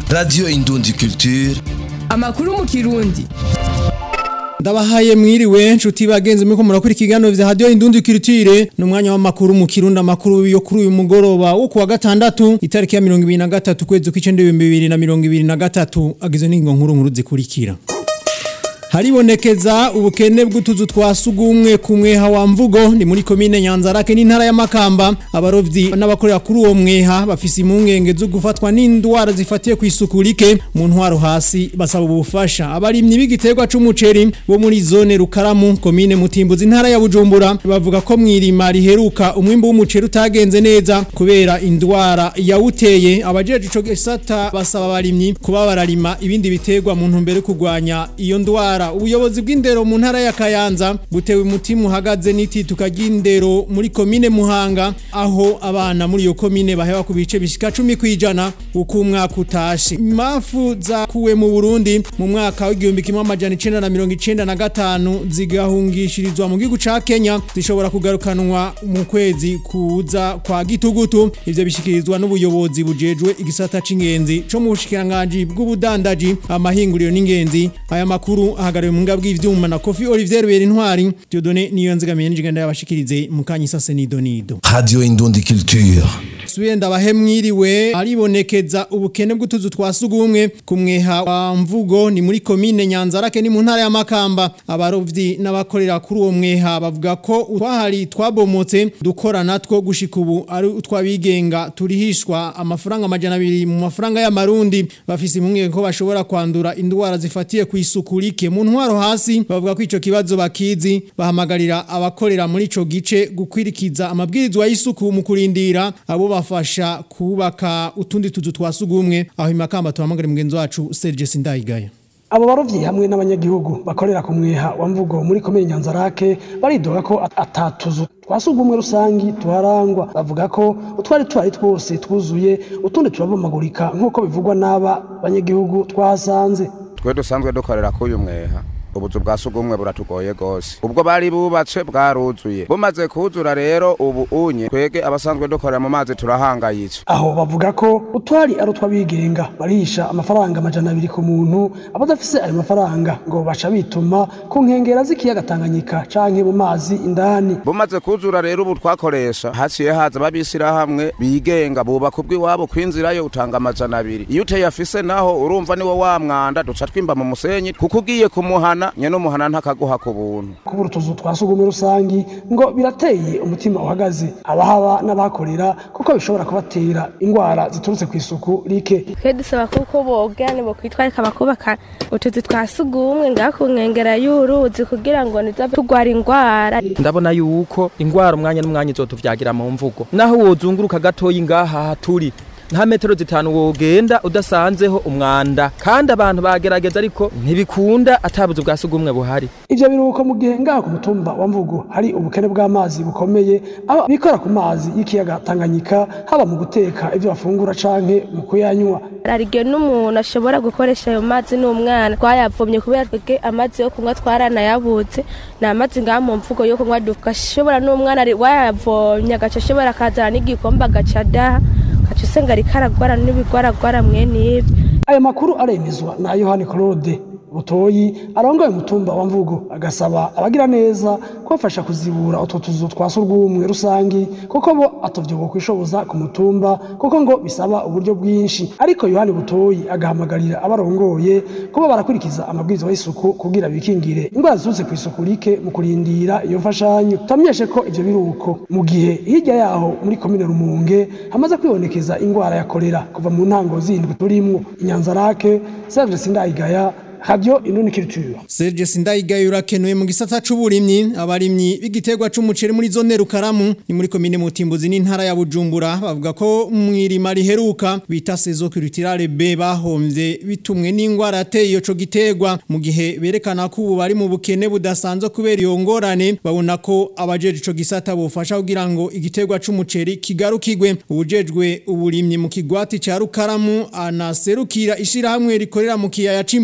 Radio Indundi Culture. Amakuru mu Kirundi. Ndabahaye mwiriwe nshuti bagenzi mwe ko murakora ikiganiro vya Radio Indundi Culture n'umwanya w'amakuru mu Kirundi amakuru yo kuri uyu mugoroba wo kuwa gatandatu itariki ya 23 kwezi kw'icenda 2023 agizwe n'ingo nkuru zikurikira. Haribonekeza ubukene bw'utuzu twasugumwe kumweha wa Mvugo ni muri komine Nyanzarake n'intara ya Makamba abarovyi n'abakorera kuri uwo mweha bafise impungenge zo gufatwa n'indwara zifatiye kwisukurike mu ntwaro hasi basaba ubufasha abarimyi b'igiterwa c'umuceri bo muri zone Rukaramu komine Mutimbuzi intara ya Bujumbura bavuga ko mwirima riheruka umwimbo w'umuceri utagenze neza kubera indwara yawuteye abajeje ico gisata basaba abarimyi kuba bararima ibindi biterwa mu ntumbero kugwanya iyo ndwara. Ubuyobozi bw'indero mu ntara ya Kayanza butewe umutima uhagaze n'itituka ry'indero muri komine Muhanga aho abana muri iyo komine baheba ku bice bishika 10% uko umwaka utashe. Imafu zakuwe mu Burundi mu mwaka wa 1995 zigahungishirizwa mu gihugu ca Kenya zishobora kugarukanwa mu kwezi kuza kwa gitugutu. Ivyo bishikirizwa n'ubuyobozi bujejwe igisata c'ingenzi co mu bushikiranganje bw'ubudandaji amahinguriro n'ingenzi. Aya makuru ahagariwe mu ngabwi ivyuma na Kofi Olivier Berintwari Dieudonné Niyonzigamiye n'igenda yabashikirize mu kanyisase Nidonido. Radio Indundi Culture. Suenda bahemwiriwe aribonekeza ubukene bw'utuzu twasugumwe kumweha wa Mvugo ni muri komine Nyanzarake ni mu ntara ya Makamba abarovyi n'abakorera kuri uwo mweha bavuga ko utwahari twabomotse dukora natwo gushika ubu ari utwabigenga turihishwa amafaranga 200 mu mafaranga y'amarundi bafise impungenge ko bashobora kwandura indwara zifatiye kwisukurike mu ntwaro hasi bavuga ko ico kibazo bakizi bahamagarira abakorera muri ico gice gukwirikiza amabwirizwa y'isuku mu kurindira abo bafasha kubaka utundi tuzu twasugumwe aho Imakamba tuhamagara mugenzi wacu Serge Sindayigaya. Abo barovyi hamwe n'abanyagihugu bakorera ku mweha wa Mvugo muri komine Nyanzarake baridoga ko atatuzu twasugumwe rusangi tuharangwa bavuga ko utwari twose twuzuye utundi turabomagurika nkuko bivugwa n'aba banyagihugu twasanze. Twe dusanzwe dukorera ku uyu mweha ubuzu bwa sugumwe buratugoye gose ubwo bari bubatse bwaruzuye bumaze kuzura rero ubu unye twege abasanzwe dukorera mu mazi turahangayitse aho bavuga ko utwari ari utwabigenga barihisha amafaranga 200 ku muntu abadafise ayo mafaranga ngo baca bituma ku nkengera z'ikiyaga Tanganyika canke mu mazi indani bumaze kuzura rero ubu twakoresha hasiye haza babisira hamwe bigenga buba kubwi wabo kwinzirayo utanga 200 iyo uteyafise naho urumva niwo wa mwanda duca twimba mu musenyi kuko ugiye kumuhana nyene muhana ntakaguha ku buntu kubura utuzu twasugumwe rusangi ngo birateye umutima uhagaze abahaba n'abakorera kuko bishobora kubatera indwara ziturutse ku isuku rike dusaba kuko bogane bo kwitwarika bakubaka utuzu twasugumwe ngakunkengera y'uruzi kugira ngo niza tugwara indwara ndabona yuko indwara umwanya n'umwanya izotuvyagira mu Mvugo naho wozunguruka gatoyi ngaha turi nta metero 5 wogenda udasanzeho umwanda kandi abantu bagerageza ariko ntibikunda atabuze bwasugumwe buhari ivyo biruko mu gihe ngaho ku mutumba wa Mvugo hari ubukene bw'amazi bukomeye aho bikora ku mazi y'ikiyaga Tanganyika haba mu guteka ivyo bafungura canke mu kuyanywa arige n'umuntu ashobora gukoresha ayo mazi n'umwana twayavomye kubera twege amazi yo kunywa twarana yabuze na amazi ngaho mu Mvugo yo kunywa dukashobora n'umwana wayavomye agacashobora kazana n'igikomba gacada Chusenga rikaragwara n'ibigwaragwara mwene ivyo. Ayo makuru aremezwa na Yohani Claude Butoyi arongoye mutumba wa Mvugo agasaba abagira neza kwafasha kuzibura utwo tuzu twasurwumwe rusangi kuko bo atovyo kwishoboza ku mutumba kuko ngo bisaba uburyo bwinshi ariko Yohani Butoyi agahamagarira abarongoye kuba barakurikiza amabwirizwa y'isuku kugira bikingire indwara zose ku isuku rike mu kurindira iyo mfashanyo tamyeshe ko ivyo biruko mu gihe hirya yaho muri komine Rumonge hamaze kwibonekeza indwara ya kolera kuva mu ntango zindwi turimwo Nyanzarake Serge Sindayigaya Radio Indundi Culture. Serge Sindayigaya urakenuye mu gisata c'uburimyi abarimyi b'igiterwa c'umuceri muri zone Rukaramu ni muri komine Mutimbuzi n'intara ya Bujumbura bavuga ko mwirima riheruka bita saison culturale B bahomvye bitumwe n'ingwara yateye ico giterwa mu gihe berekana ko ubu bari mu bukene budasanzwe kubera iyo ngorane babona ko abajeje ico gisata bofasha kugira ngo igiterwa c'umuceri kigarukigwe ubujejwe uburimyi mu kigwati ca Rukaramu anaserukira ishira hamwe rikorera mu kiyaya Cimbo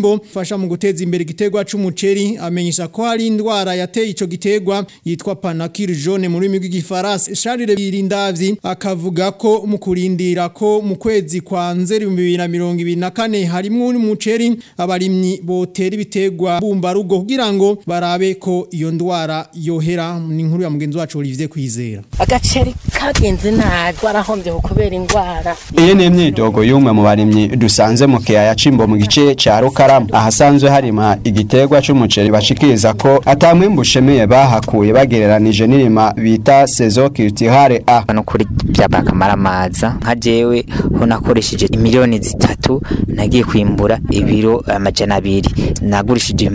ifasha mu guteza imbere igiterwa c'umuceri amenyesha ko hari indwara yateye ico giterwa yitwa panacure jaune mu rurimi rw'igifaransa. Charles Birindavyi akavuga ko mu kurindira ko mu kwezi kwa Nzeri 2024 harimwo umuceri abarimyi botera ibiterwa bumbarugo kugira ngo barabe ko iyo ndwara yohera. Ni inkuru ya mugenzi wacu Olivier Kwizera. Agaceri kagenze nabi barahombye kubera indwara. Iyi ni imyidogo y'umwe mu barimyi dusanze mu kiyaya Cimbo mu gice ca Rukaramu ahasanzwe harima igiterwa c'umuceri bashikiriza ko atamwimbu ushemeye bahakuye bagereranije n'irima bita saison culturale A. Hano kuri byabakamara amaza nka jewe ho nakoresheje miliyoni 3 nagiye kwimbura ibiro 200 nagurishije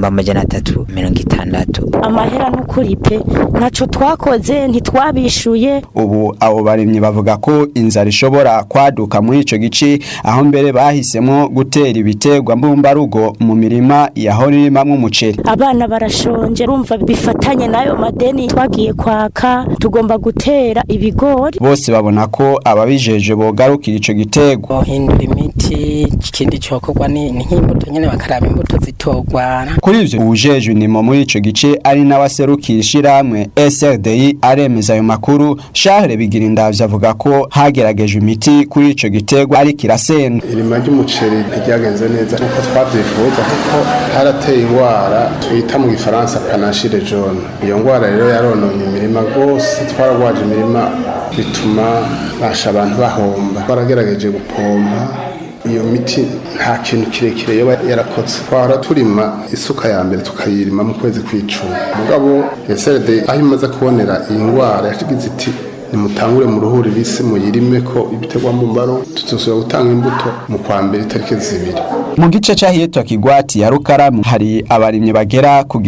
360. Amahera n'ukuri pe naco twakoze ntitwabishuye. Ubu abo barimyi bavuga ko inzara ishobora kwaduka muri ico gice aho mbere bahisemo gutera ibiterwa mbumbarugo mu mirima yahorimamwe umuceri. Abana barashonje urumva bifatanye nayo madeni twagiye kwaka tugomba gutera ibigori. Bose babona ko ababijeje bogarukira ico giterwa. Hindura imiti ikindi cyokorwa ni nk'imbuto nyene bakaraba imbuto zitogwana. Kuri ivyo ujeje inimo muri ico gice ari nabaserukira ishiramwe SRDI aremeza ayo makuru. Charles Birindavyi avuga ko hagerageje imiti kuri ico giterwa ari kirasenda. Irima ry'umuceri ryagenze neza kuko twavyifuza kuko harateye ingwara twita mu Gifaransa panacure jaune. Iyo ngwara rero yarononye imirima gose twaragwaje imirima bituma basha abantu bahomba. Baragerageje gupompa iyo miti nta kintu kirekire yoba yarakoze. Twara turima isuka ya mbere tukayirima mu kwezi kw'icumi. Mugabo SRD aho imaze kubonera iyi ngwara yashigize iti nimutangure mu ruhuri bise muyirime ko ibiterwa mbaro tutosubira gutanga imbuto mu kwa mbere tariki 2. Mu gice cyahitwa Kigwati ya Rukaramu hari abarimye bagera ku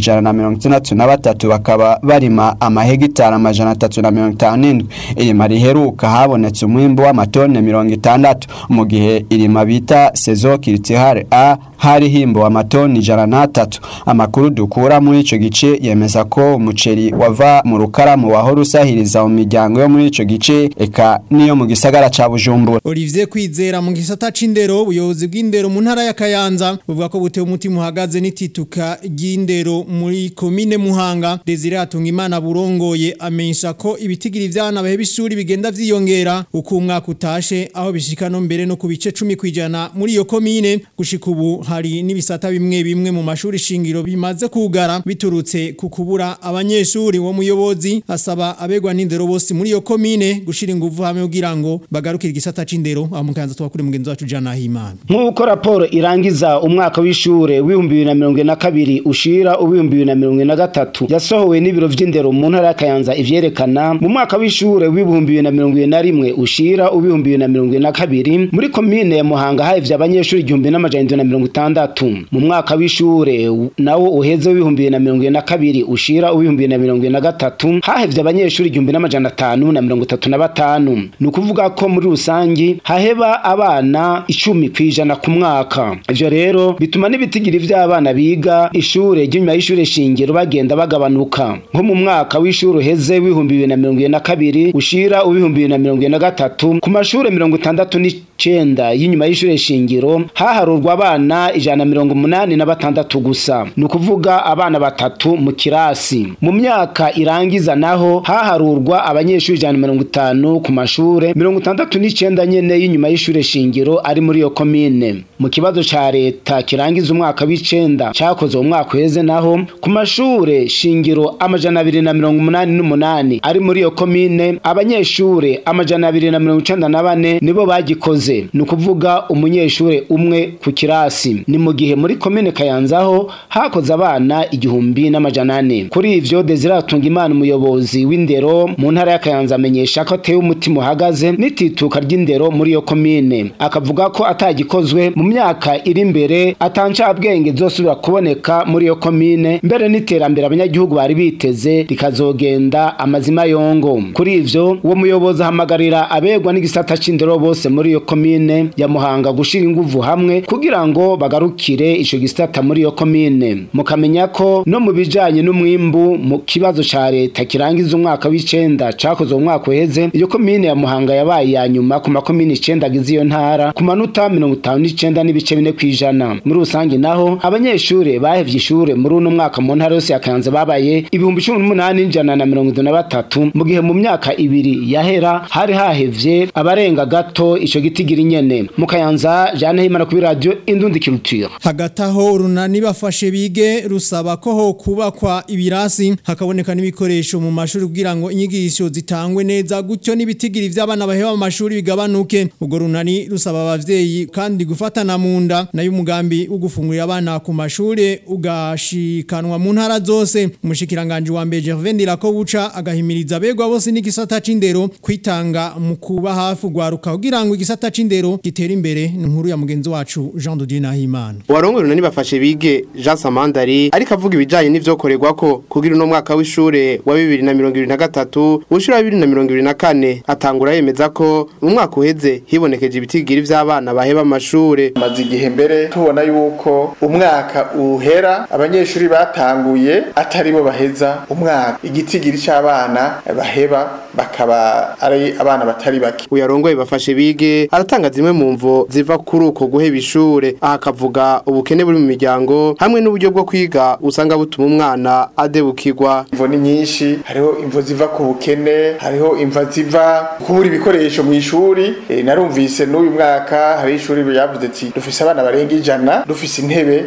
163 bakaba barima amahegitara 357. Irima riheruka habonetse umwimbo w'amatone 60 mu gihe irima bita saison culturale A hari himbo amatoni 103. Amakuru dukura muri ico gice yemeza ko umuceri wava mu Rukaramu wahora usahiriza mu miryango yo muri ico gice eka niyo mu gisagara ca Bujumbura. Olivier Kwizera mu gisata c'indero ubuyobozi bw'indero mu ntara ya Kayanza buvuga ko butewe umutima uhagaze n'itituka ry'indero muri komine Muhanga. Desire Hatungimana burongoye amenyesha ko ibitigiri ivyana bahe bishuri bigenda vyiyongera uko umwaka utashe aho bishika no mbere no ku bice 10% muri iyo komine. Gushika ubu hari n'ibisata bimwe mu mashuri shingiro bimaze kugara biturutse ku kubura abanyeshuri. Wo muyobozi asaba abegwa n'indero bose muri iyo komine gushira inguvu hamwe kugira ngo bagarukire igisata c'indero. Aho mukanza twakuri mugenzi wacu Jana Himana. Nkuko raporo irangiza umwaka w'ishure w'2022 ushira u'2023 yasohowe n'ibiro vy'indero mu ntara ya Kayanza ivyerekana mu mwaka w'ishure w'2021 ushira u'2022 muri komine ya Muhanga havye abanyeshuri 1760. Mu mwaka w'ishure nawo uheze w'2022 ushira u'2023 hahevye abanyeshuri 1535. Nukuvuga ko muri rusangi haheba abana 10% ku mwaka. Ivyo rero bituma n'ibitigiri vy'abana biga ishure ry'inyuma y'ishure shingiro bagenda bagabanuka. Nko mu mwaka w'ishure uheze w'2022 ushira u'2023 ku mashure 69 y'inyuma y'ishure shingiro haharurwa abana 186 gusa. Nukuvuga abana 3 mu kirasi. Mu myaka irangiza naho haharurwa abanyeshuri 150 ku mashure 69 nyene y'inyuma y'ishure shingiro ari muri yo komine. Mu kibazo ca leta kirangiza umwaka w'icenda cyakoze umwaka uheze naho ku mashure shingiro 288 ari muri yo komine abanyeshure 294 nibo bagikoze. Nukuvuga umunyeshure umwe ku kirasi. Ni mu gihe muri komine Kayanzaho hakoze abana 1400. Kuri ivyo Desire Hatungimana umuyobozi w'indero mu ntara ya Kayanza amenyesha ko ateye umutima uhagaze n'itituka ry'indero muri yo komine. Akavuga ko atagikozwe mu myaka iri imbere atancabwenge zosubira kuboneka muri yo komine mbere n'iterambere abanyagihugu bari biteze rikazogenda amazima yongo. Kuri ivyo uwo muyobozi ahamagarira abegwa n'igisata c'indero bose muri yo komine komine ya Muhanga gushira inguvu hamwe kugira ngo bagarukire ico gisata muri iyo komine. Mukamenya ko no mu bijanye n'umwimbu mu kibazo ca leta kirangiza umwaka w'icenda cakozwe mu mwaka uheze, iyo komine ya Muhanga yabaye ya nyuma ku makomine 9 agize iyo ntara ku manota 59.4%. Muri rusange naho abanyeshure bahevye ishure muri uno mwaka mu ntara yose ya Kayanza babaye 18,153 mu gihe mu myaka ibiri yahera hari hahevye abarenga gato ico gitigiri nyene. Mu Kayanza Jeanne Himana ku radio Indundi Culture. Hagati aho urunani bafashe bige rusaba ko ho kubakwa ibirasi hakaboneka n'ibikoresho mu mashuri kugira ngo inyigisho zitangwe neza gutyo n'ibitigiri vy'abana baheba mu mashuri bigabanuke. Ubwo runani rusaba abavyeyi kandi gufatana mu nda nayo umugambi ugufungurira abana ku mashuri ugashikanwa mu ntara zose. Umushikiranganje wa mbere Gervais Ndirakobuca agahimiriza abegwa bose n'igisata c'indero kwitanga mu kuba hafi gwaruka kugira ngo igisata c'indero gitere imbere. Inkuru ya mugenzi wacu Jean de Dieu Nahimana. Warongo runani bafashe bige Jean Samandari ariko avuga ibijanye n'ivyokorerwa ko kugira uno mwaka w'ishure wa 2023 ushura 2024 atangura yemeza ko mu mwaka uheze hibonekeje ibitigiri vy'abana baheba amashure. Maze igihe mbere tubona yuko umwaka uhera abanyeshuri batanguye atari bo baheza umwaka, igitigiri c'abana baheba bakaba ari abana batari bake. Uyarongoye bafashe bige aratanga zimwe mu mvo ziva kuri uko guheba ishure, aha akavuga ubukene buri mu miryango hamwe n'uburyo bwo kwiga usanga butuma umwana adebukirwa. Imvo ni nyinshi, hariho imvo ziva ku bukene, hariho imvo ziva kubura ibikoresho mu ishuri. Narumvise n'uyu mwaka hari ishuri yavuze ati dufise abana barenga 100, dufise intebe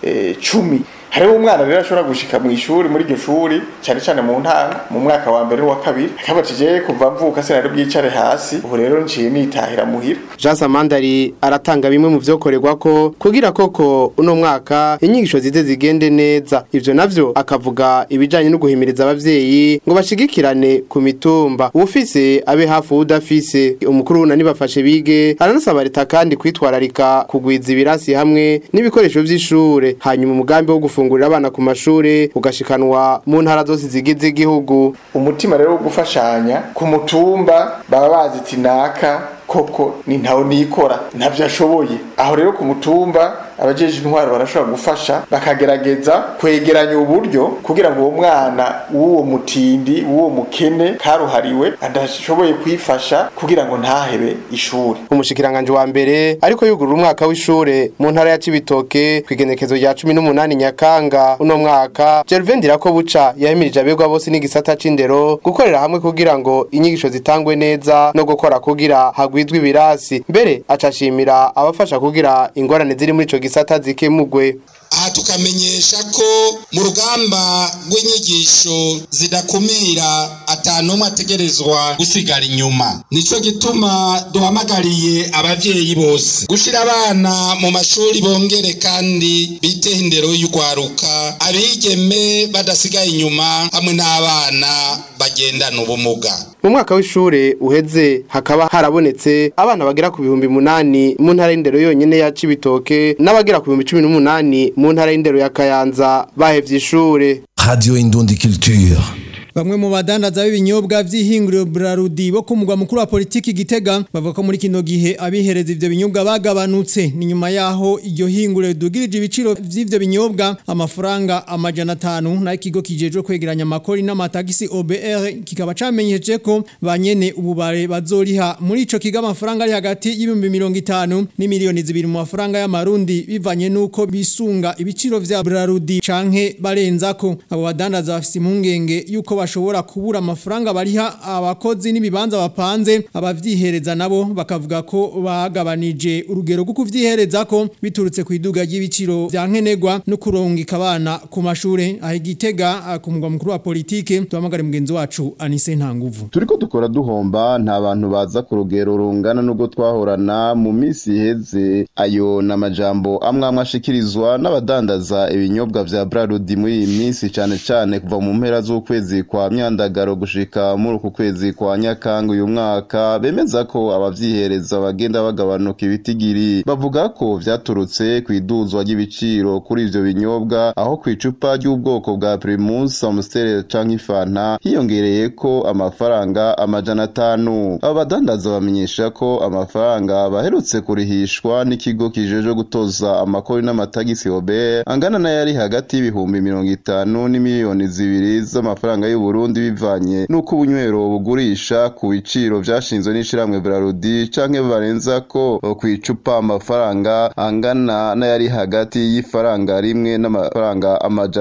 10. Hariho umwana rero ashobora gushika mu ishuri muri iryo shuri cyane cyane mu ntanga mu mwaka wa mbere wa kabiri akabatije kuva mvuka se nari bwicare hasi, ubu rero nciye nitahira muhira. Jean Samandari aratanga bimwe mu vyokorerwa ko kugira koko uno mwaka inyigisho zize zigende neza. Ivyo navyo akavuga ibijanye no guhimiriza abavyeyi ngo bashigikirane ku mitumba, ufise abe hafu udafise. Umukuru unani bafashe bige aranasaba leta kandi kwitwararika kugwiza ibirasi hamwe n'ibikoresho vy'ishure, hanyuma umugambi wo gufungurira abana ku mashure ugashikanwa mu ntara zose zigize igihugu. Umutima rero wo gufashanya ku mutumba baba bazi tinaka koko ni ntaho nikora ntavyo ashoboye. Aho rero ku mutumba abajeje intwaro barashobora gufasha bakagerageza kwegeranya uburyo kugira ngo uwo mwana uwo mutindi uwo mukene karuhariwe adashoboye kwifasha kugira ngo ntahebe ishuri. Umushikiranganje wa mbere ariko yugurura umwaka w'ishure mu ntara ya Cibitoke kwigenekezo rya 18 Nyakanga uno mwaka. Gervais Ndirakobuca yahimirije abegwa bose n'igisata c'indero gukorera hamwe kugira ngo inyigisho zitangwe neza no gukora kugira hagwizwe ibirasi. Mbere acashimira abafasha kugira ingorane ziri muri ico gisata zikemugwe. Aha tukamenyesha ko mu rugamba rw'inyigisho zidakumira atanumwe ategerezwa gusigara inyuma. Nico gituma duhamagariye abavyeyi bose gushira abana mu mashuri bongere kandi bite indero y'ugwaruka, abigeme badasigaye inyuma hamwe n'abana bagendana ubumuga. Mu mwaka w'ishure uheze hakaba harabonetse abana bagera ku 8,000 mu ntara y'indero yonyene ya Cibitoke n'abagera ku 18,000 mu ntara y'indero ya Kayanza bahevye ishure. Radio Indundi Culture. Bamwe mu badandaza b'ibinyobwa vy'ihinguriro Brarudi bo kumugwa mukuru wa politiki Gitega bavuga ko muri kino gihe abihereza ivyo binyobwa bagabanutse. Ni nyuma yaho iryo hinguriro dugirije ibiciro vy'ivyo binyobwa amafaranga 500 na ikigo kijejwe kwegeranya amakori n'amatagisi OBR kikaba camenyesheje ko banyene ububare bazoriha muri ico kiga amafaranga ari hagati y'50 n'imiliyoni 2 mu mafaranga y'amarundi bivanye nuko bisunga ibiciro vya Brarudi canke barenzako. Abo badandaza bafise impungenge yuko bashobora kubura amafaranga bariha abakozi n'ibibanza bapanze. Abavyihereza nabo bakavuga ko bagabanije urugero rwo kuvyihereza ko biturutse ku iduga ry'ibiciro vya nkenerwa no kurungika abana ku mashure. Aho Gitega ku mugwa mukuru wa politike tuhamagara mugenzi wacu Anise Ntanguvu. Turiko dukora duhomba nta bantu baza ku rugero rungana n'ubwo twahorana mu minsi iheze. Ayo n'amajambo amwe ashikirizwa n'abadandaza ibinyobwa vya Brarudi muri iyi minsi cyane kuva mu mpera z'ukwezi kwa Myandagaro gushika muri uku kwezi kwa Nyakanga uyu mwaka bemeza ko abavyihereza bagenda bagabanuka ibitigiri bavuga ko vyaturutse kwiduzwa ry'ibiciro kuri ivyo binyobwa aho kwicupa ry'ubwoko bwa Primus Amstel canke Fanta hiyongereye ko amafaranga 500. Abadandaza bamenyesha ko amafaranga baherutse kurihishwa n'ikigo kijeje gutoza amakori n'amatagisi Obert angana na yari hagati y'ibihumbi 50 n'imiliyoni 2 z'amafaranga y'u Burundi bivanye nuko ubunywero bugurisha ku biciro vyashinzwe n'ishiramwe Brarudi canke barenza ko kwicupa amafaranga angana na yari hagati y'ifaranga rimwe n'amafaranga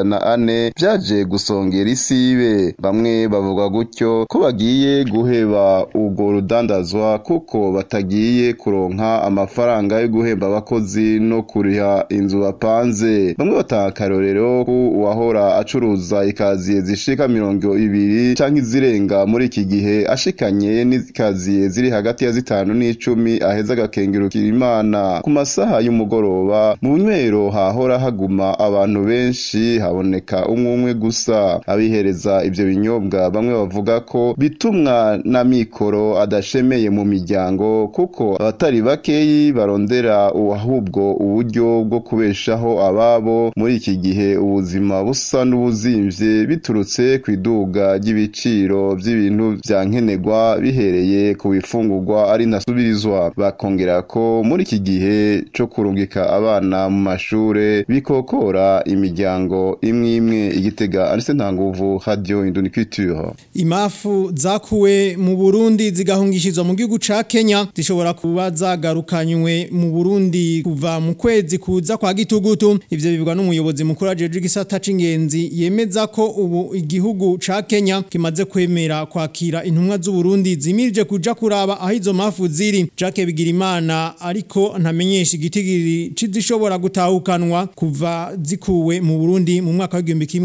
400 vyaje gusongera isibe. Bamwe bavuga gutyo ko bagiye guheba ubwo rudandazwa kuko batagiye kuronka amafaranga yo guhemba abakozi no kuriha inzu bapanze. Bamwe batanga karorero ku wahora acuruza ikaziye zishika 200 canke zirenga muri iki gihe ashikanye n'ikaziye ziri hagati ya 5 n'10 aheza agakengurukira Imana. Ku masaha y'umugoroba mu bunywero hahora haguma abantu benshi haboneka umwe gusa. Abihereza ivyo binyobwa bamwe bavuga ko bitumwa na mikoro adashemeye mu miryango kuko abatari bakeyi barondera ahubwo uburyo bwo kubeshaho ababo muri iki gihe ubuzima busa n'ubuzimvye biturutse kwiduga ry'ibiciro by'ibintu vyankenerwa bihereye ku bifungurwa ari nasubirizwa. Bakongera ko muri iki gihe cyo kurungika abana mu mashure bikokora imiryango imwe Igitega Arise Ntanguvu Radio Indundi Culture. Imafu zakuwe mu Burundi zigahungishizwa mu gihugu ca Kenya zishobora kuba zagarukanywe mu Burundi kuva mu kwezi kuza kwa Gitugutu. Ivyo bivugwa n'umuyobozi mukuru ajeje gisata c'ingenzi yemeza ko ubu igihugu ca Kenya kimaze kwemera kwakira intumwa z'u Burundi zimirije kuja kuraba aho izo mafu ziri. Jacques Bigirimana ariko ntamenyesha igitigiri c'izishobora gutahukanwa kuva zikuwe mu Burundi mu mwaka wa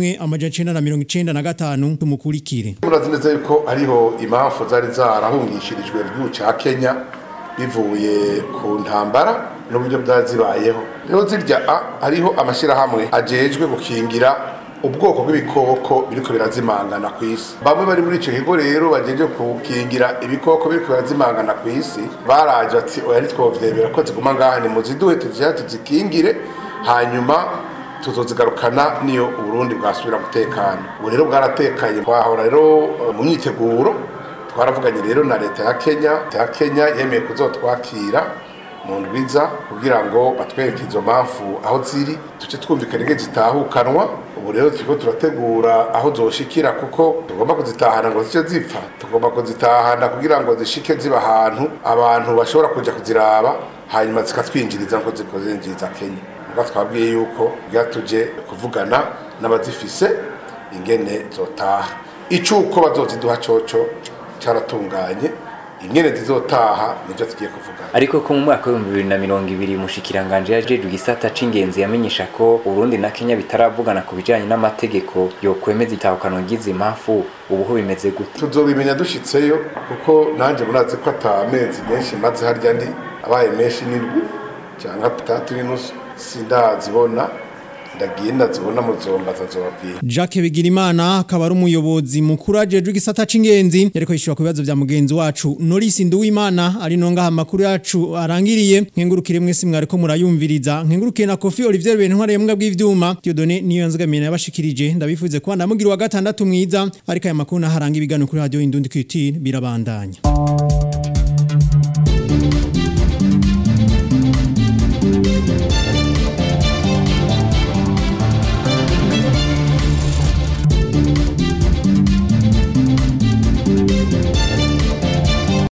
1995 tumukurikire. Murazineze yuko ariho imafu zari zarahungishirijwe mu ca Kenya bivuye ku ntambara n'uburyo byazibayeho. Rero zirya hariho amashirahamwe ajejwe gukingira ubwoko bw'ibikoko biriko birazimangana ku isi. Bamwe bari muri ico kigo rero bajeje gukingira ibikoko biriko birazimangana ku isi baraje ati oya nitwovyemera ko ziguma ngaha ni muziduhe tuzikingire hanyuma tuzozigarukana niyo Burundi bwasubira gutekana. Ubu rero bwaratekanye twahora rero mu myiteguro twaravuganye rero na leta ya Kenya yemeye kuzotwakira mu ndwiza kugira ngo batwereke izo mafu aho ziri tuce twumvikana nge zitahukanwa. Ubu rero turiko turategura aho zoshikira kuko tugomba kuzitahana ngo zice zipfa, tugomba kuzitahana kugira ngo zishike ziba ahantu abantu bashobora kuja kuziraba hanyuma zikatwinjiriza ngo zikozinjiriza Kenya. Twabwiye yuko byatuje kuvugana n'abazifise ingene zotaha icuko bazoziduha coco caratunganye ingene zizotaha nivyo tugiye kuvuga. Ariko ko mu mwaka wa 2020 mushikiranganje yajeje gisata c'ingenzi yamenyesha ko Burundi na Kenya bitaravugana ku bijanye n'amategeko yo kwemeza itahukanwa ngize impamvu ubuho bimeze gute. Tuzobimenya dushitseyo kuko nanje murazi ko atamezi menshi maze harya ndi abaye menshi n'indwi cyangwa 3 n'inusu sindazibona ndagiye ndazibona muzomba tazobabwira. Jacques Bigirimana akaba ari umuyobozi mukuru ajeje gisata c'ingenzi yariko yishura ku bibazo vya mugenzi wacu Norris Nduwimana ari nonga amakuru yacu arangiriye. Nkengurukire mwese mwariko murayumviriza, nkengurukiye na Kofi Olivier Bentware mbwa bw'ivyuma Dieudonné niyo nzgamene yabashikirije. Ndabifuze ko ndamugira wa gatandatu mwiza ariko aya makuru naharanga ibigano kuri Radio Indundi Culture birabandanya.